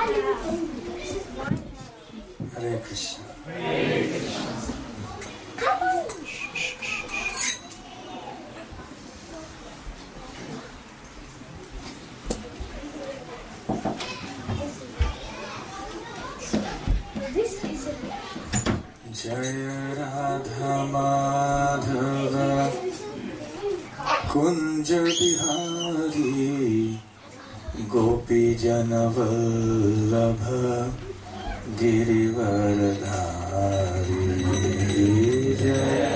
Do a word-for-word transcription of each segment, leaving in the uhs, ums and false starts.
Hare Krishna. Jaya Radha Madhava Kunja Bihari Gopi Jana Vallabha Girivaradhari Jaya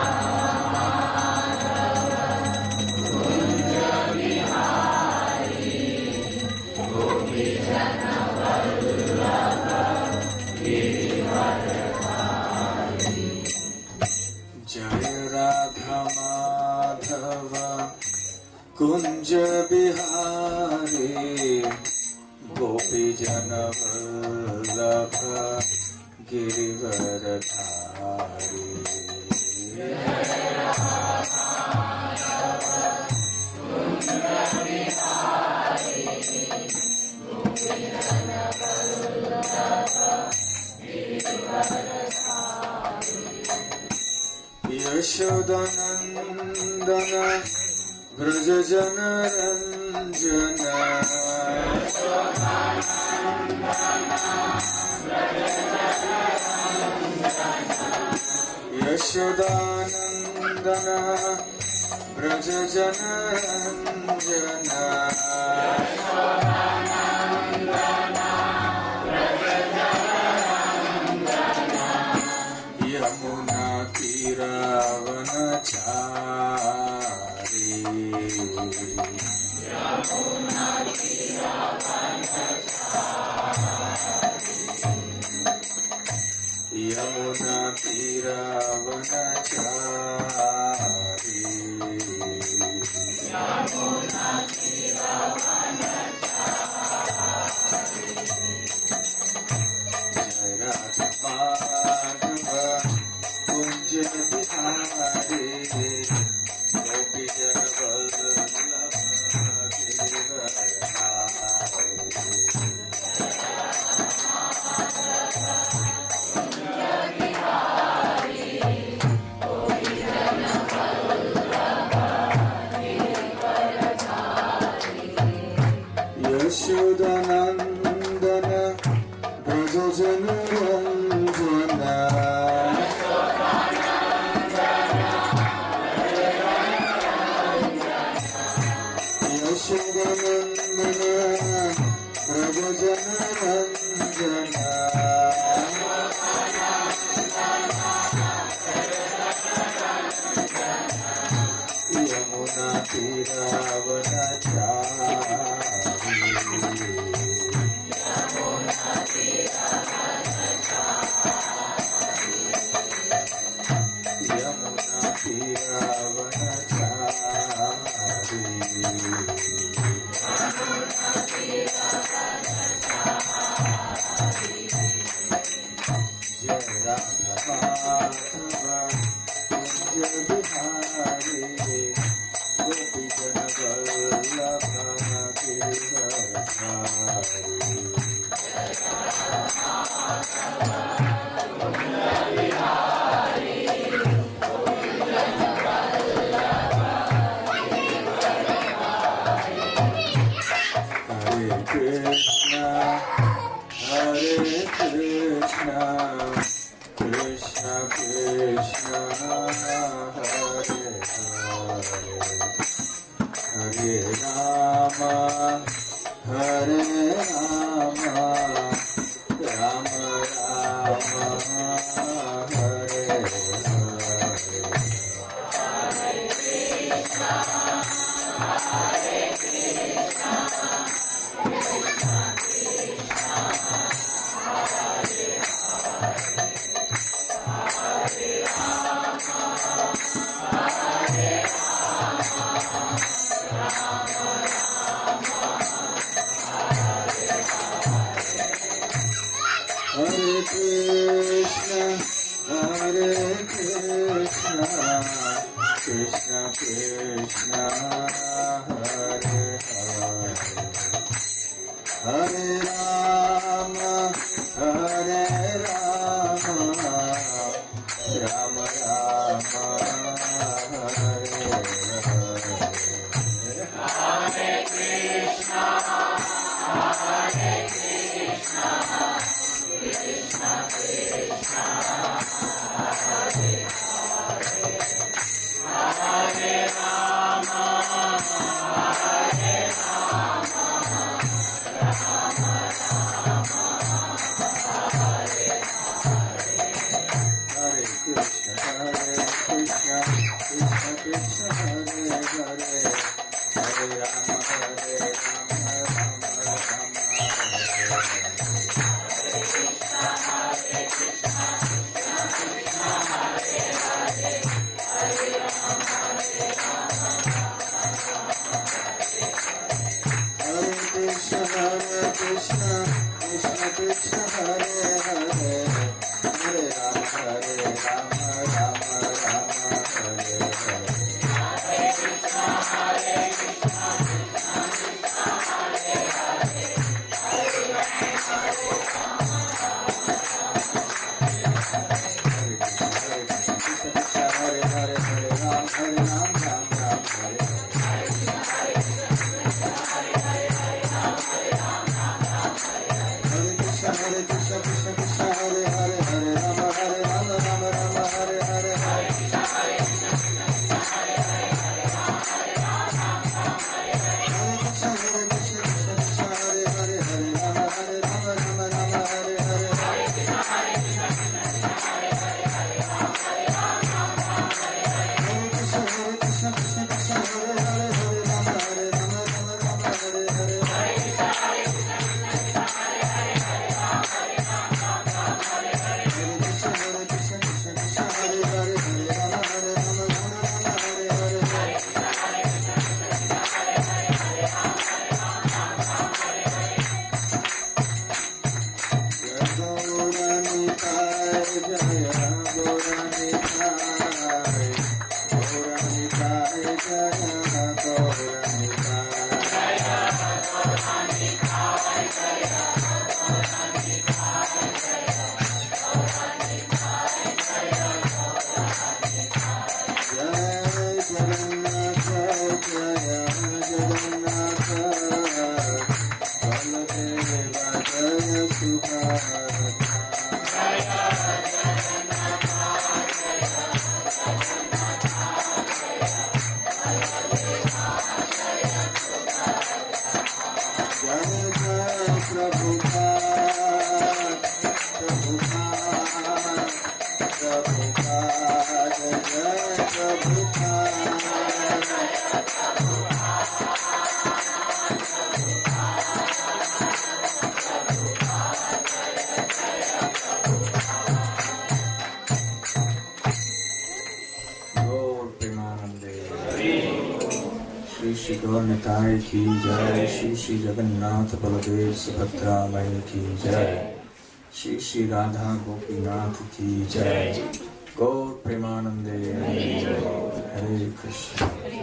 Kunja Bihari Gopi Jana Vallabha Girivaradhari Yashodanandana Vraja Jana Ranjana Yashodanandana Vraja Jana Ranjana Yamuna Tiravana Chari Yamuna Tiravana Chari Yamuna Tiravana Chari Yamuna Tiravana Chari Jai Radha Madhava Kunja Bihari Gopi Jana Vallabha Yashodanandana Vraja Jana Ranjana Yashodanandana Vraja Jana Ranjana Yamuna Tiravana Chari Yamuna Tiravana Chari Yamuna Tiravana Chari Yamuna Tiravana Chari Jai Radha Madhava Kunja Bihari Gopi Jana Vallabha Girivaradhari Hare Krishna Hare Krishna Krishna Krishna Hare Hare Hare Rama Hare Rama Rama Rama Hare Hare Hare Krishna Hare Krishna Krishna Krishna Hare Hare Hare Rama Hare Rama Rama Rama Hare Hare Krishna Hare Krishna Krishna Krishna Hare Hare Hare Rama, Hare Rama, Rama Rama, Hare Hare. Hare Krishna, Hare Krishna, Krishna Krishna, Hare Hare, Hare Rama, Hare Rama, Rama Rama, Hare Hare. Hare Krishna, Hare Krishna, Krishna Krishna, Hare Hare, Hare Rama, Hare Rama, Rama Rama, Hare Krishna, Hare Krishna, Krishna Krishna, Hare Hare, Hare Rama, Hare Rama, Rama Rama, Hare Hare. Hare Krishna, Hare Krishna, Krishna Krishna, Hare Hare, Hare Rama, Hare Rama, Hare Krishna, Hare Krishna, Hare Hare, Hare Ram, Hare Ram, Ram Ram, Hare Hare. Hare Krishna, Krishna Krishna, Hare Hare, Hare Rama, Hare Rama, Rama Rama, Hare Hare. Hare Krishna, Hare Krishna, Krishna Krishna, Hare Hare, Hare Rama, Hare Rama, Rama Rama, Hare Hare. Hare Krishna, Hare Krishna, Krishna Krishna, Hare Hare, Hare Rama, Hare Rama, Rama Rama, Hare Hare. Hare Krishna, Hare Krishna, Krishna Krishna, Hare Hare, Hare Rama, Hare Rama, Rama Rama, Hare Hare. Hare Krishna, Hare Krishna, Krishna Krishna, Hare Hare, Hare Rama, Hare Rama, Rama Rama, Hare Hare. Hare Krishna, Hare Krishna, Krishna Krishna, Hare Hare, Hare Rama, Hare Rama, Rama Rama, Hare Hare. Hare Krishna, Hare Krishna, Krishna Krishna, Hare Hare, Hare Rama, Hare Rama, Rama Rama, Hare Hare. Hare Krishna, Hare Krishna, Krishna Krishna, Hare Hare, Hare Rama, Hare Rama, Rama Rama, Hare Hare. Jai Gauranitai, Jai Gauranitai, Gauranitai, Jai Gauranitai. Shri Gaur Nitai की जय, श्री श्री जगन्नाथ बलदेव सुभद्रा माई की जय, श्री श्री राधा गोपीनाथ की जय। गौर प्रेमानंदे हरे कृष्ण।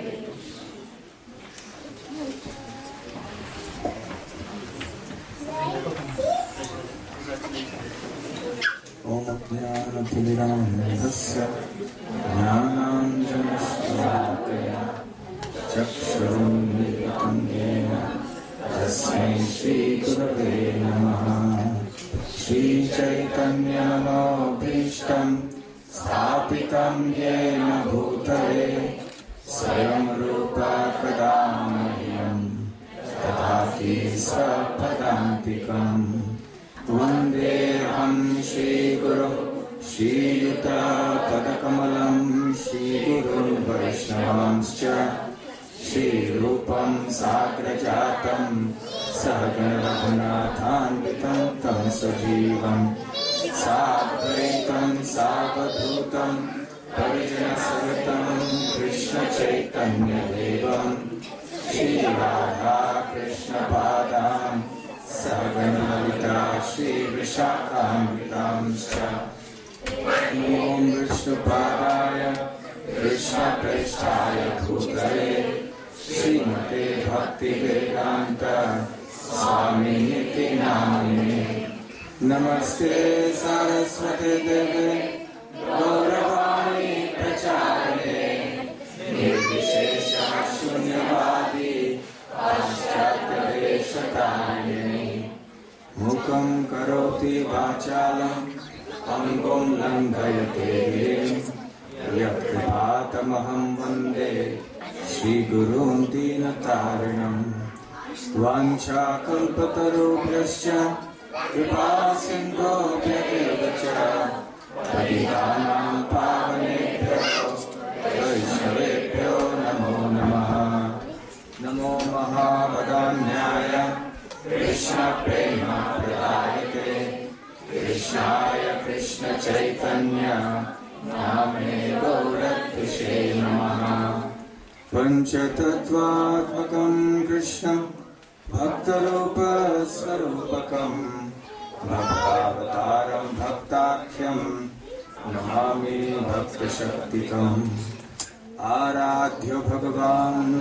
ओम ज्ञानतिमिरान्धस्य ज्ञानाञ्जनशलाकया चक्षुरुन्मीलितं येन तस्मै श्रीगुरवे नमः। श्रीचैतन्यमनोभीष्टं स्थापितं येन भूतले स्वयं रूपा कदा मह्यं ददाति स्वपदान्तिकम्। वन्देऽहं श्रीगुरुं श्रीयुतपदकमलं श्रीगुरुवैष्णवांश्च श्रीरूपं साग्रजातं सहगणरघुनाथान्वितं तं सजीवं साद्वैतं सावधूतं परिजनसहितं कृष्णचैतन्यदेवं श्रीराधा कृष्णपादान् सहगणललिता श्रीविशाखान्वितांश्च। ॐ विष्णुपादाय कृष्णप्रेष्ठाय भूतले श्रीमते भक्तिवेदान्त स्वामिनिति नामिने नमस्ते सरस्वती देवे गौरवाणी प्रचारिणे निर्विशेष शून्यवादी पाश्चात्यदेशतारिणे मुखं करोति वाचालं अंगुं लंघयते गिरिं यत्कृपातमहं वन्दे श्रीगुरुं दीनतारिणम् वाञ्छाकल्पतरुभ्यश्च कृपा सिन्धुभ्येव च पतितानां पावनेभ्यो वैष्णवेभ्यो नमो नमः। नमो महावदान्याय कृष्णप्रेमप्रदायते कृष्णाय कृष्णचैतन्य नामे गौरद्विषे नमः। पञ्चतत्त्वात्मकं कृष्णं भक्तरूपस्वरूपकं भक्तावतारं भक्ताख्यं नमामि भक्तशक्तिकम्। आराध्य भगवान्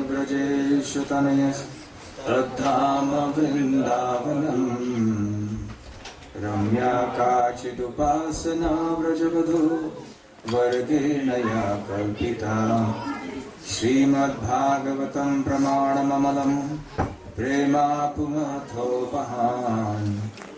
व्रजेशतनयस्तद्धाम वृन्दावनम् रम्या काचिदुपासना व्रजवधू वर्गेण या कल्पिता। श्रीमद्भागवतं प्रमाणममलं प्रेमापुमथोपहान्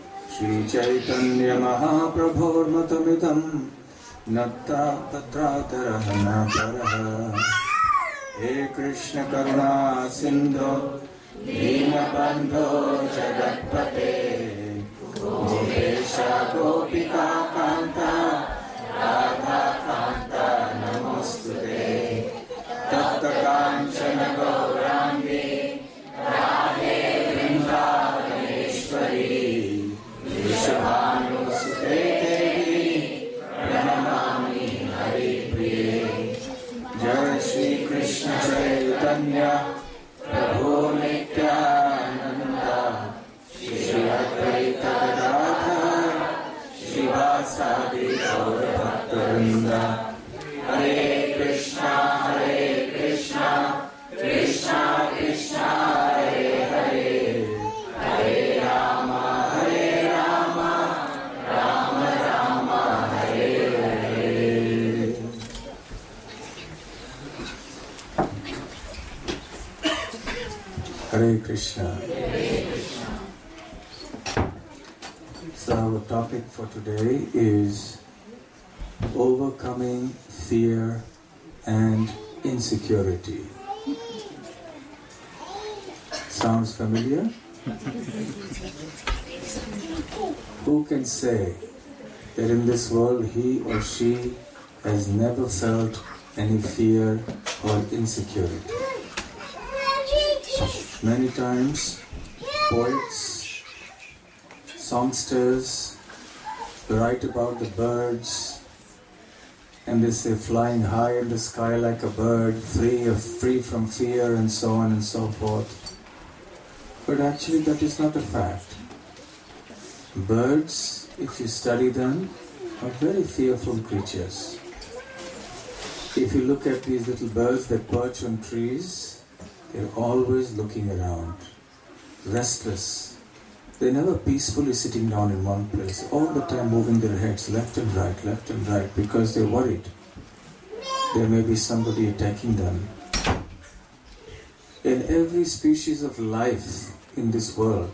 श्रीचैतन्यमहाप्रभोर्मतमिदं नत्ता तत्रातरः न परः। हे कृष्ण करुणा सिन्धो दीनबन्धो जगत्पते गोपेश गोपिका कान्ता राधा कान्ता नमोस्तुते। तप्तकाञ्चन गौराङ्गी राधे वृन्दावनेश्वरी वृषभानुसुते देवी प्रणमामि हरिप्रिये। जय श्री कृष्ण चैतन्य प्रभु नित्यानन्द श्री अद्वैत गदाधर श्रीवासादि गौरभक्तवृन्द। हरे कृष्णा हरे कृष्णा कृष्णा कृष्णा हरे हरे हरे राम हरे Ram Ram Ram Hare Hare. Hare Krishna. So our topic for today is overcoming fear and insecurity. Sounds familiar? Who can say that in this world he or she has never felt any fear or insecurity? Many times poets, songsters write about the birds and they say flying high in the sky like a bird, free of free from fear and so on and so forth. But actually that is not a fact. Birds, if you study them, are very fearful creatures. If you look at these little birds that perch on trees, they're always looking around, restless. They're never peacefully sitting down in one place, all the time moving their heads left and right, left and right, because they're worried. There may be somebody attacking them. In every species of life in this world,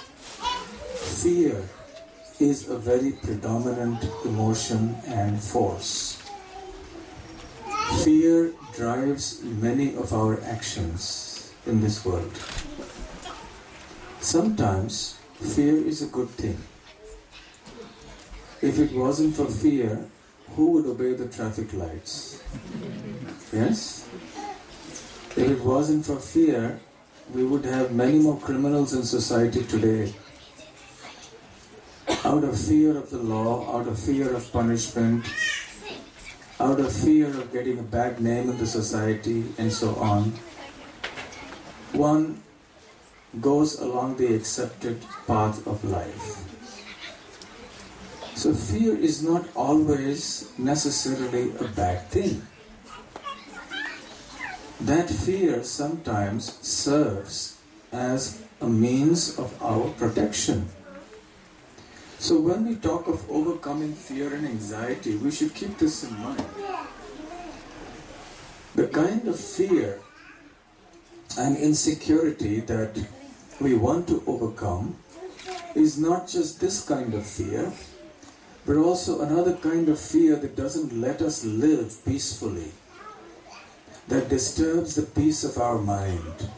fear is a very predominant emotion and force. Fear drives many of our actions in this world. Sometimes fear is a good thing. If it wasn't for fear, who would obey the traffic lights? Yes? If it wasn't for fear, we would have many more criminals in society today. Out of fear of the law, out of fear of punishment, out of fear of getting a bad name in the society, and so on, one goes along the accepted path of life. So fear is not always necessarily a bad thing. That fear sometimes serves as a means of our protection. So when we talk of overcoming fear and anxiety, we should keep this in mind. The kind of fear and insecurity that we want to overcome is not just this kind of fear, but also another kind of fear that doesn't let us live peacefully, that disturbs the peace of our mind.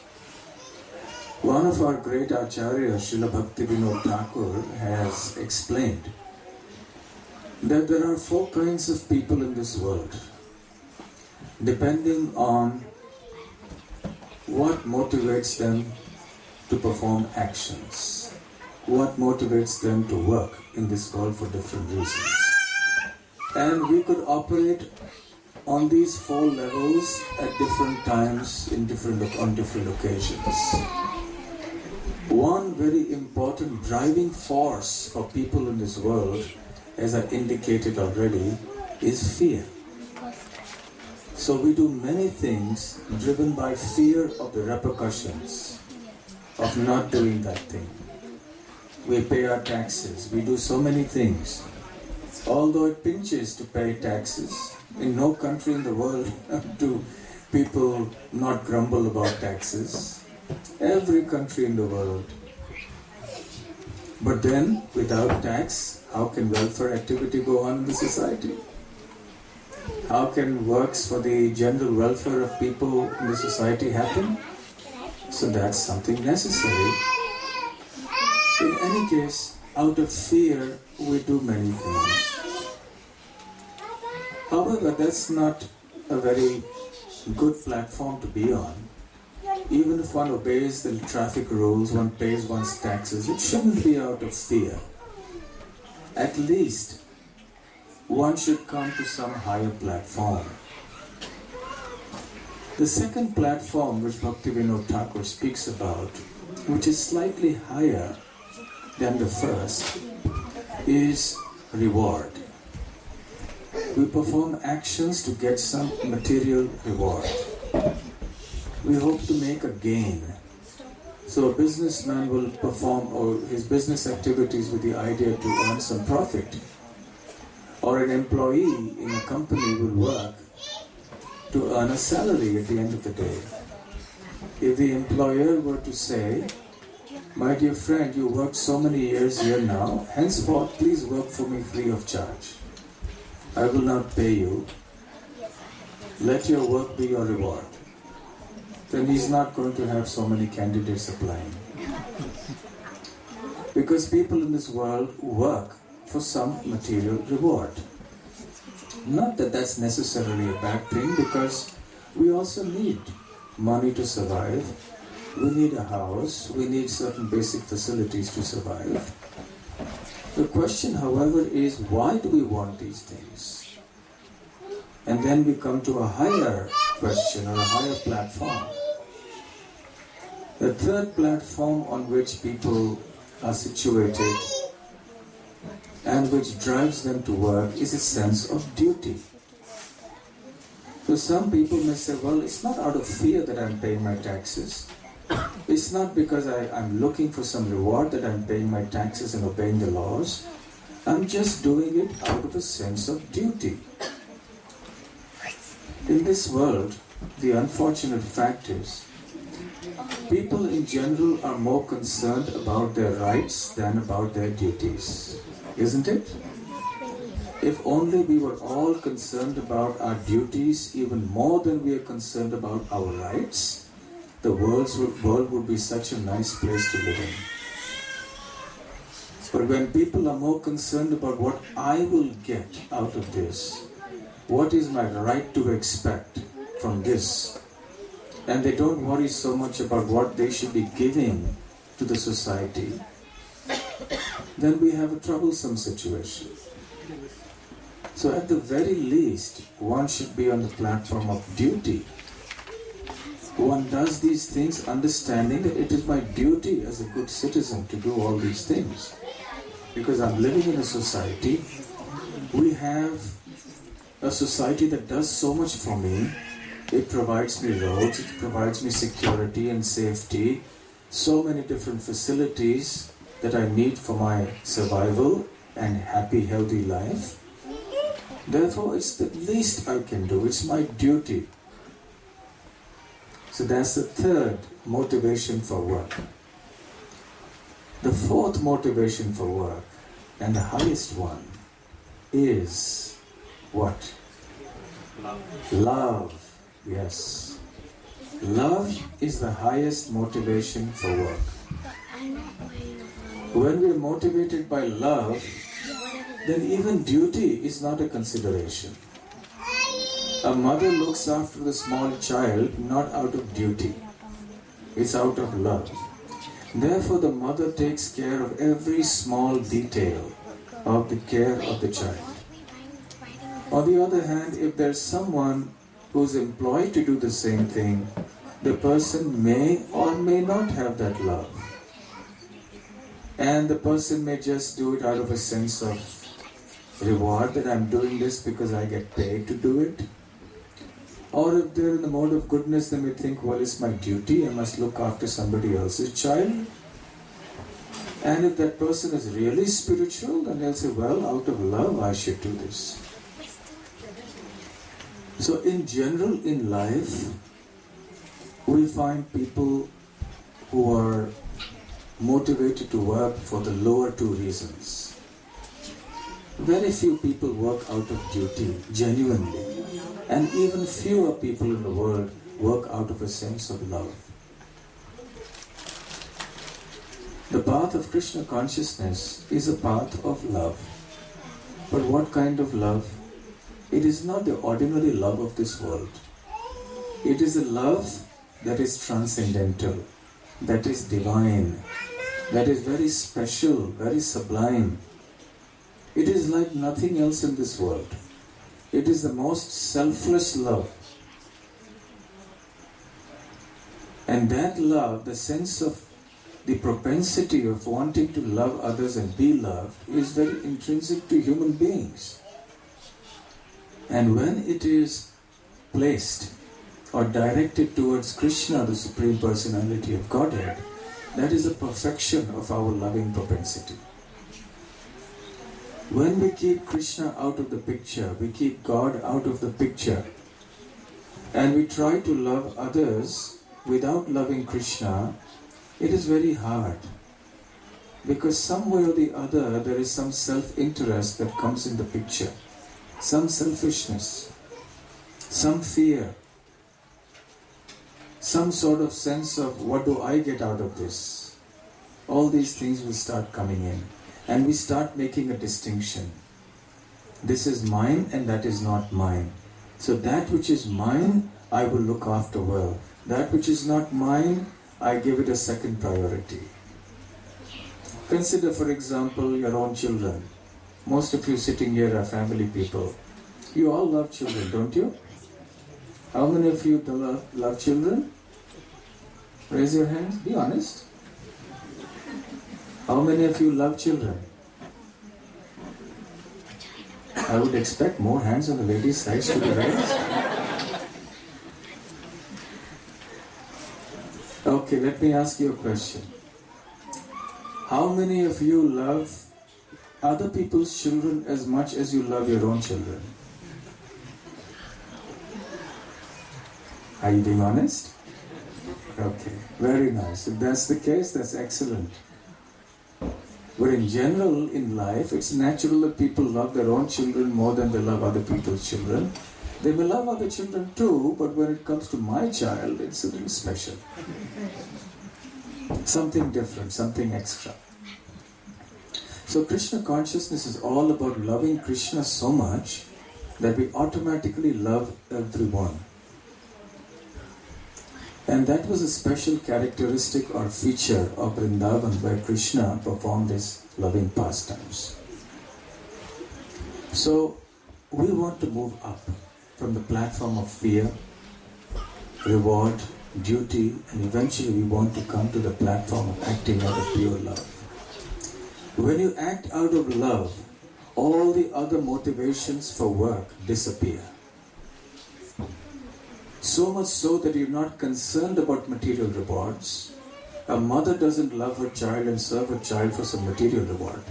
One of our great acharyas, Srila Bhaktivinoda Thakur, has explained that there are four kinds of people in this world, depending on what motivates them to perform actions, what motivates them to work in this world for different reasons. And we could operate on these four levels at different times, in different on different occasions. One very important driving force for people in this world, as I indicated already, is fear. So we do many things driven by fear of the repercussions of not doing that thing. We pay our taxes, we do so many things. Although it pinches to pay taxes, in no country in the world do people not grumble about taxes. Every country in the world. But then, without tax, how can welfare activity go on in the society? How can works for the general welfare of people in the society happen? So that's something necessary. In any case, out of fear, we do many things. However, that's not a very good platform to be on. Even if one obeys the traffic rules, one pays one's taxes, it shouldn't be out of fear. At least, one should come to some higher platform. The second platform which Bhaktivinoda Thakur speaks about, which is slightly higher than the first, is reward. We perform actions to get some material reward. We hope to make a gain. So a businessman will perform or his business activities with the idea to earn some profit. Or an employee in a company will work to earn a salary at the end of the day. If the employer were to say, "My dear friend, you worked so many years here now, henceforth please work for me free of charge. I will not pay you. Let your work be your reward." Then he's not going to have so many candidates applying. Because people in this world work for some material reward. Not that that's necessarily a bad thing, because we also need money to survive. We need a house, we need certain basic facilities to survive. The question, however, is why do we want these things? And then we come to a higher question or a higher platform. The third platform on which people are situated and which drives them to work is a sense of duty. So some people may say, well, it's not out of fear that I'm paying my taxes. It's not because I, I'm looking for some reward that I'm paying my taxes and obeying the laws. I'm just doing it out of a sense of duty. In this world, the unfortunate fact is, people in general are more concerned about their rights than about their duties. Isn't it? If only we were all concerned about our duties even more than we are concerned about our rights, the world's, world would be such a nice place to live in. But when people are more concerned about what I will get out of this, what is my right to expect from this, and they don't worry so much about what they should be giving to the society, then we have a troublesome situation. So at the very least, one should be on the platform of duty. One does these things understanding that it is my duty as a good citizen to do all these things. Because I'm living in a society, we have a society that does so much for me. It provides me roads, it provides me security and safety, so many different facilities that I need for my survival and happy, healthy life. Therefore, it's the least I can do. It's my duty. So that's the third motivation for work. The fourth motivation for work, and the highest one, is what? Love. Love. Yes. Love is the highest motivation for work. When we are motivated by love, then even duty is not a consideration. A mother looks after the small child not out of duty. It's out of love. Therefore, the mother takes care of every small detail of the care of the child. On the other hand, if there's someone who's employed to do the same thing, the person may or may not have that love. And the person may just do it out of a sense of reward, that I'm doing this because I get paid to do it. Or if they're in the mode of goodness, they may think, well, it's my duty, I must look after somebody else's child. And if that person is really spiritual, then they'll say, well, out of love, I should do this. So in general, in life, we find people who are motivated to work for the lower two reasons. Very few people work out of duty, genuinely. And even fewer people in the world work out of a sense of love. The path of Krishna consciousness is a path of love. But what kind of love? It is not the ordinary love of this world. It is a love that is transcendental, that is divine, that is very special, very sublime. It is like nothing else in this world. It is the most selfless love. And that love, the sense of the propensity of wanting to love others and be loved, is very intrinsic to human beings. And when it is placed or directed towards Krishna, the Supreme Personality of Godhead, that is the perfection of our loving propensity. When we keep Krishna out of the picture, we keep God out of the picture, and we try to love others without loving Krishna, it is very hard. Because some way or the other, there is some self-interest that comes in the picture. Some selfishness, some fear, some sort of sense of what do I get out of this? All these things will start coming in. And we start making a distinction. This is mine and that is not mine. So that which is mine, I will look after well. That which is not mine, I give it a second priority. Consider, for example, your own children. Most of you sitting here are family people. You all love children, don't you? How many of you love, love children? Raise your hands, be honest. How many of you love children? I would expect more hands on the ladies' side to be raised. Okay, let me ask you a question. How many of you love other people's children as much as you love your own children? Are you being honest? Okay, very nice. If that's the case, that's excellent. But in general, in life, it's natural that people love their own children more than they love other people's children. They may love other children too, but when it comes to my child, it's a little special. Something different, something extra. So Krishna consciousness is all about loving Krishna so much that we automatically love everyone. And that was a special characteristic or feature of Vrindavan where Krishna performed his loving pastimes. So we want to move up from the platform of fear, reward, duty, and eventually we want to come to the platform of acting out of pure love. When you act out of love, all the other motivations for work disappear. So much so that you're not concerned about material rewards. A mother doesn't love her child and serve her child for some material reward.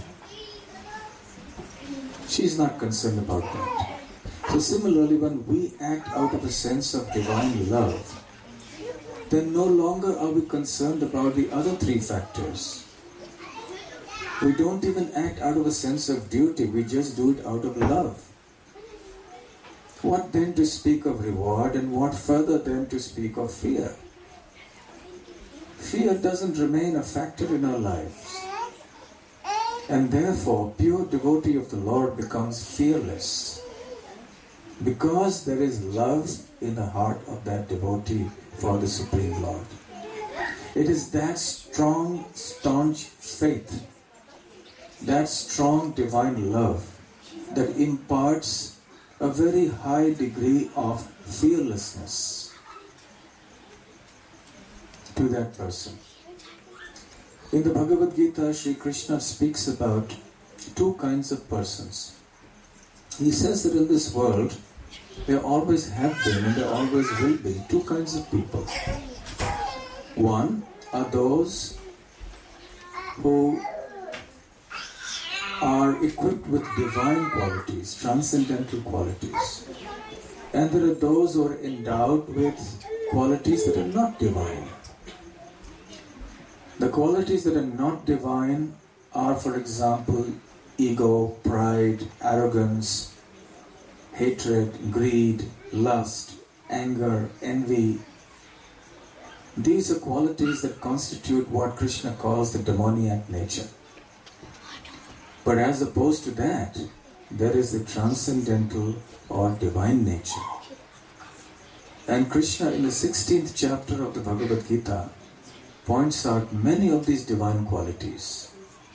She's not concerned about that. So similarly, when we act out of a sense of divine love, then no longer are we concerned about the other three factors. We don't even act out of a sense of duty, we just do it out of love. What then to speak of reward, and what further then to speak of fear? Fear doesn't remain a factor in our lives. And therefore, pure devotee of the Lord becomes fearless. Because there is love in the heart of that devotee for the Supreme Lord. It is that strong, staunch faith, that strong divine love that imparts a very high degree of fearlessness to that person. In the Bhagavad Gita, Sri Krishna speaks about two kinds of persons. He says that in this world, there always have been and there always will be two kinds of people. One are those who are equipped with divine qualities, transcendental qualities. And there are those who are endowed with qualities that are not divine. The qualities that are not divine are, for example, ego, pride, arrogance, hatred, greed, lust, anger, envy. These are qualities that constitute what Krishna calls the demoniac nature. But as opposed to that, there is the transcendental or divine nature. And Krishna in the sixteenth chapter of the Bhagavad Gita points out many of these divine qualities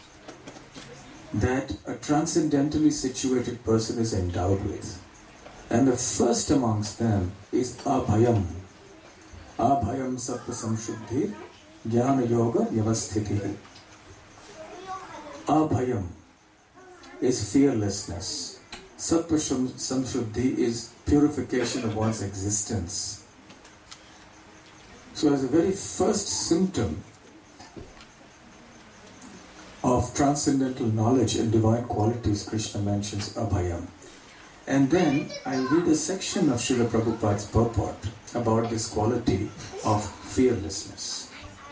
that a transcendentally situated person is endowed with. And the first amongst them is Abhayam. Abhayam Sattva Samshuddhi Jnana Yoga Vyavasthiti. Abhayam is fearlessness. Sattva Samshuddhi is purification of one's existence. So as a very first symptom of transcendental knowledge and divine qualities, Krishna mentions Abhayam. And then I'll read a section of Srila Prabhupada's purport about this quality of fearlessness.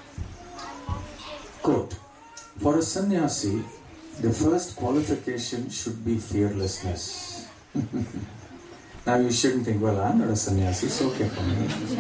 Quote, for a sannyasi, the first qualification should be fearlessness. Now you shouldn't think, well, I'm not a sannyasi, it's okay for me.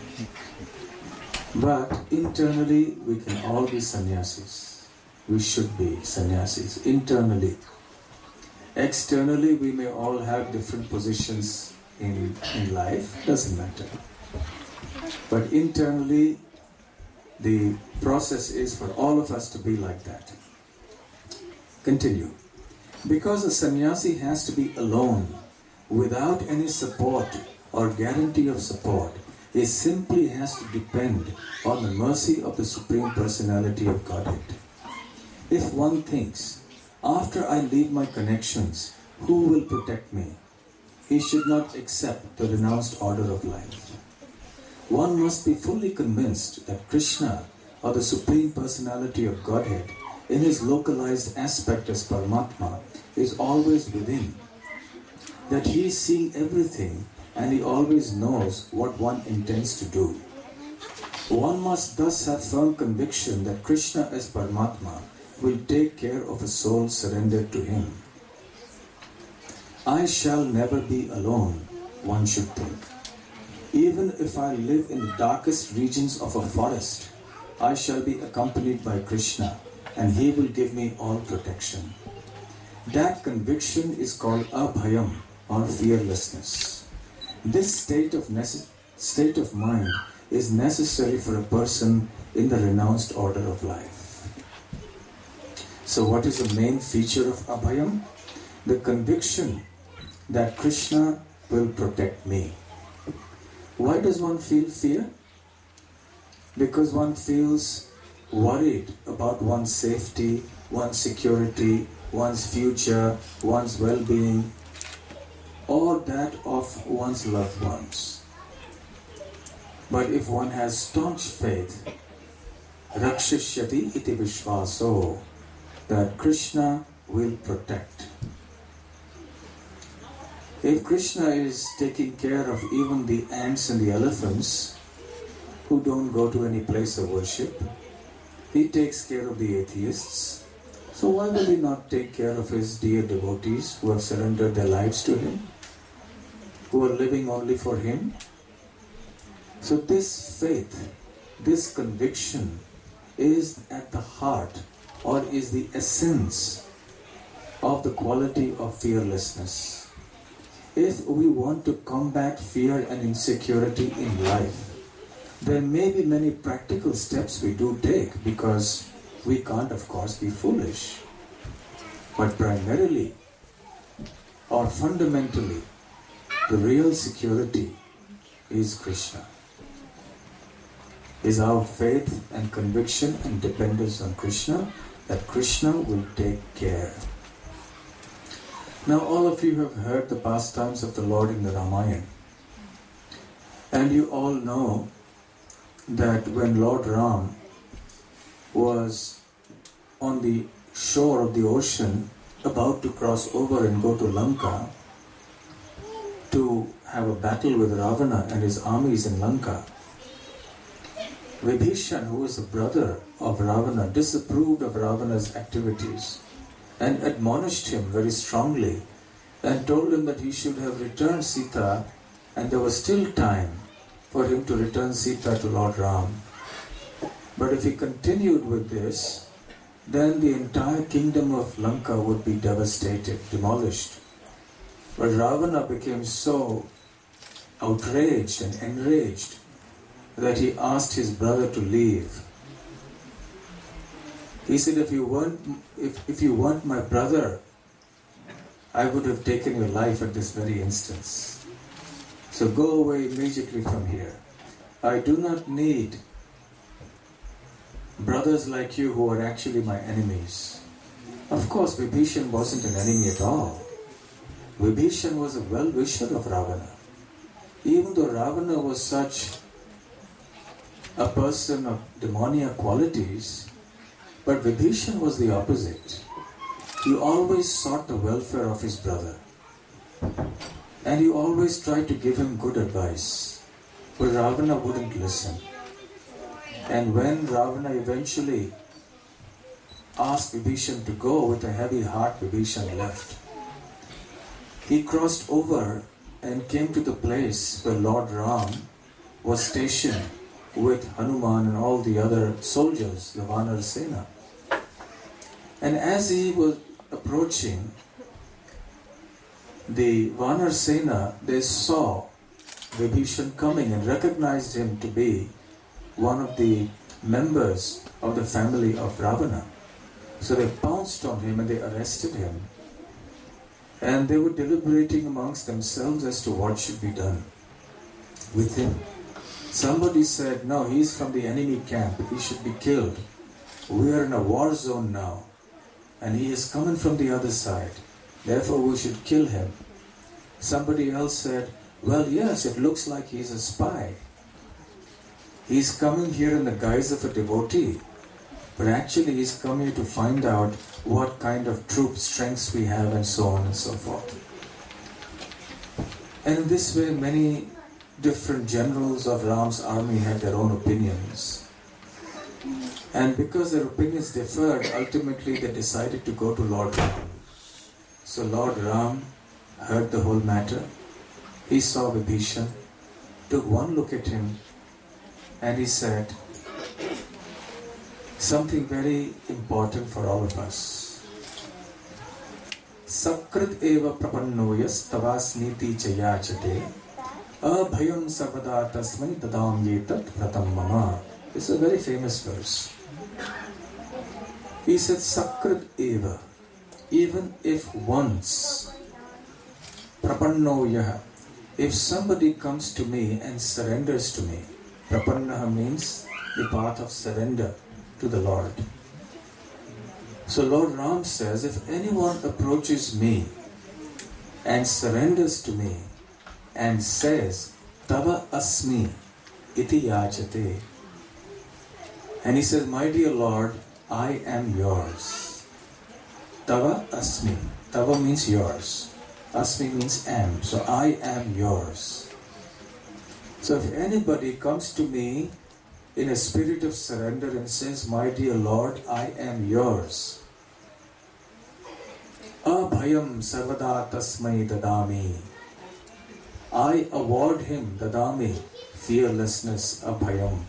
But internally, we can all be sannyasis. We should be sannyasis, internally. Externally, we may all have different positions in, in life, doesn't matter. But internally, the process is for all of us to be like that. Continue. Because a sannyasi has to be alone, without any support or guarantee of support, he simply has to depend on the mercy of the Supreme Personality of Godhead. If one thinks, after I leave my connections, who will protect me? He should not accept the renounced order of life. One must be fully convinced that Krishna, or the Supreme Personality of Godhead, in his localized aspect as Paramatma, is always within. That he is seeing everything and he always knows what one intends to do. One must thus have firm conviction that Krishna as Paramatma will take care of a soul surrendered to him. I shall never be alone, one should think. Even if I live in the darkest regions of a forest, I shall be accompanied by Krishna and he will give me all protection. That conviction is called Abhayam, or fearlessness. This state of nece- state of mind is necessary for a person in the renounced order of life. So what is the main feature of Abhayam? The conviction that Krishna will protect me. Why does one feel fear? Because one feels worried about one's safety, one's security, one's future, one's well-being, or that of one's loved ones. But if one has staunch faith Rakshishyati iti vishvaso, that Krishna will protect. If Krishna is taking care of even the ants and the elephants who don't go to any place of worship, he takes care of the atheists. So why will he not take care of his dear devotees who have surrendered their lives to him, who are living only for him? So this faith, this conviction is at the heart or is the essence of the quality of fearlessness. If we want to combat fear and insecurity in life, there may be many practical steps we do take, because we can't, of course, be foolish. But primarily or fundamentally, the real security is Krishna. Is our faith and conviction and dependence on Krishna, that Krishna will take care. Now all of you have heard the pastimes of the Lord in the Ramayana. And you all know that when Lord Ram was on the shore of the ocean, about to cross over and go to Lanka to have a battle with Ravana and his armies in Lanka, Vibhishan, who was the brother of Ravana, disapproved of Ravana's activities and admonished him very strongly and told him that he should have returned Sita, and there was still time for him to return Sita to Lord Ram. But if he continued with this, then the entire kingdom of Lanka would be devastated, demolished. But Ravana became so outraged and enraged that he asked his brother to leave. He said, if you want, if, if you want my brother, I would have taken your life at this very instance. So go away immediately from here. I do not need brothers like you who are actually my enemies. Of course, Vibhishan wasn't an enemy at all. Vibhishan was a well-wisher of Ravana. Even though Ravana was such a person of demoniac qualities, but Vibhishan was the opposite. He always sought the welfare of his brother. And he always tried to give him good advice. But Ravana wouldn't listen. And when Ravana eventually asked Vibhishan to go, with a heavy heart, Vibhishan left. He crossed over and came to the place where Lord Ram was stationed with Hanuman and all the other soldiers, the Vanar Sena. And as he was approaching the Vanar Sena, they saw Vibhishan coming and recognized him to be one of the members of the family of Ravana. So they pounced on him and they arrested him. And they were deliberating amongst themselves as to what should be done with him. Somebody said, no, he's from the enemy camp, he should be killed. We are in a war zone now, and he is coming from the other side, therefore we should kill him. Somebody else said, well, yes, it looks like he's a spy. He's coming here in the guise of a devotee, but actually he's come here to find out what kind of troop strengths we have, and so on and so forth. And in this way, many different generals of Ram's army had their own opinions. And because their opinions differed, ultimately they decided to go to Lord Ram. So Lord Ram heard the whole matter. He saw Vibhishan, took one look at him, and he said something very important for all of us. Sakrit eva prapannoyas tavasniti chayachate abhayam sarvada tasmai tadam yetat vratam mama. This is a very famous verse. He said, Sakrit eva, even if once, prapannoyah, if somebody comes to me and surrenders to me, prapannaha means the path of surrender to the Lord. So Lord Ram says, if anyone approaches me and surrenders to me and says, Tava asmi iti yachate, And he says, my dear Lord, I am yours. Tava asmi. Tava means yours. Asmi means am. So I am yours. So if anybody comes to me in a spirit of surrender and says, my dear Lord, I am yours. Abhayam sarvada tasmai dadami. I award him, dadami, fearlessness, abhayam.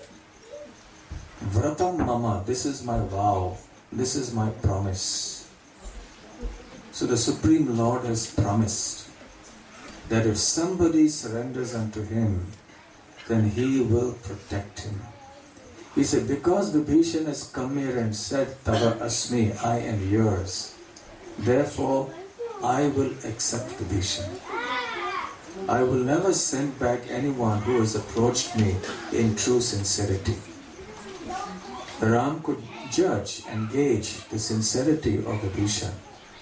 Vratam mama, this is my vow, this is my promise. So the Supreme Lord has promised that if somebody surrenders unto him, then he will protect him. He said, because Vibhishan has come here and said, Tava asmi, I am yours, therefore I will accept Vibhishan. I will never send back anyone who has approached me in true sincerity. Ram could judge and gauge the sincerity of Vibhishan.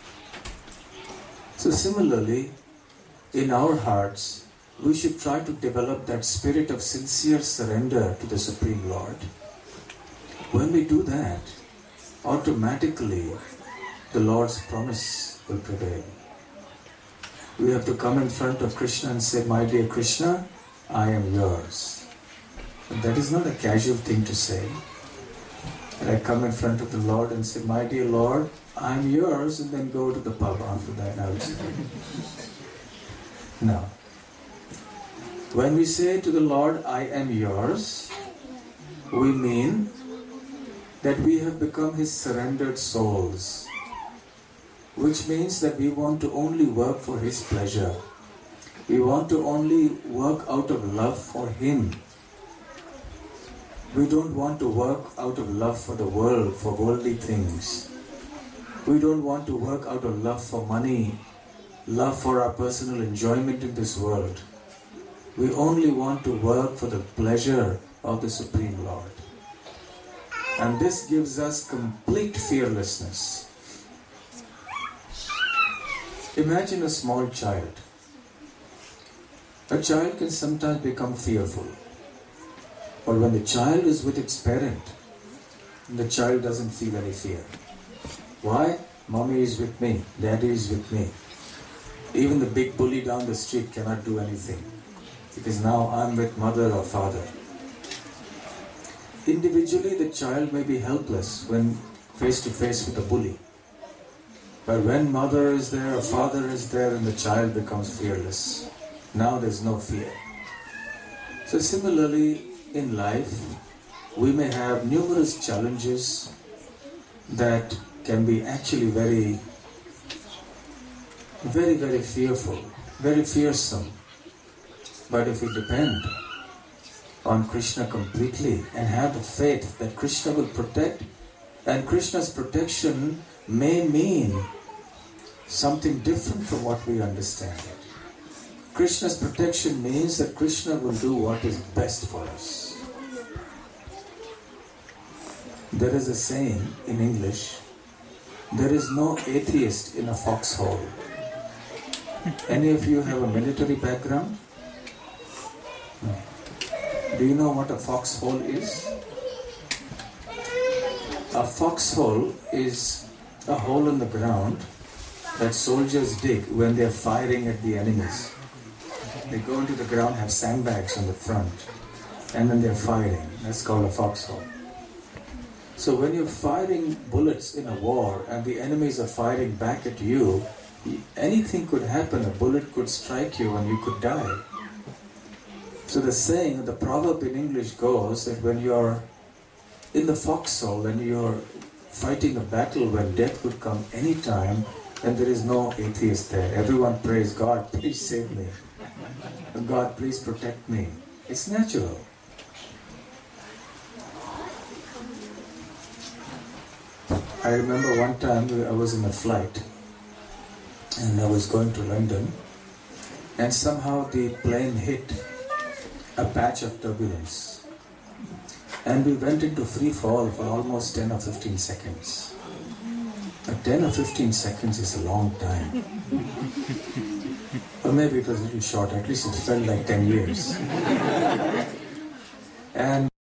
So similarly, in our hearts, we should try to develop that spirit of sincere surrender to the Supreme Lord. When we do that, automatically the Lord's promise will prevail. We have to come in front of Krishna and say, my dear Krishna, I am yours. But that is not a casual thing to say. And I come in front of the Lord and say, my dear Lord, I am yours, and then go to the pub after that outside. No. When we say to the Lord, I am yours, we mean that we have become His surrendered souls, which means that we want to only work for His pleasure. We want to only work out of love for Him. We don't want to work out of love for the world, for worldly things. We don't want to work out of love for money, love for our personal enjoyment in this world. We only want to work for the pleasure of the Supreme Lord. And this gives us complete fearlessness. Imagine a small child. A child can sometimes become fearful. But when the child is with its parent, the child doesn't feel any fear. Why? Mommy is with me, daddy is with me. Even the big bully down the street cannot do anything, because now I'm with mother or father. Individually, the child may be helpless when face to face with a bully. But when mother is there or father is there, and the child becomes fearless. Now there's no fear. So similarly, in life, we may have numerous challenges that can be actually very, very, very fearful, very fearsome. But if we depend on Krishna completely and have the faith that Krishna will protect, and Krishna's protection may mean something different from what we understand it. Krishna's protection means that Krishna will do what is best for us. There is a saying in English, there is no atheist in a foxhole. Any of you have a military background? No. Do you know what a foxhole is? A foxhole is a hole in the ground that soldiers dig when they are firing at the enemies. They go into the ground, have sandbags on the front, and then they're firing. That's called a foxhole. So when you're firing bullets in a war and the enemies are firing back at you, anything could happen. A bullet could strike you and you could die. So the saying, the proverb in English goes that when you're in the foxhole and you're fighting a battle when death could come anytime, then there is no atheist there. Everyone prays, God, please save me. God, please protect me. It's natural. I remember one time I was in a flight and I was going to London, and somehow the plane hit a patch of turbulence and we went into free fall for almost ten or fifteen seconds. But ten or fifteen seconds is a long time. Or maybe it was a little short, at least it felt like ten years. And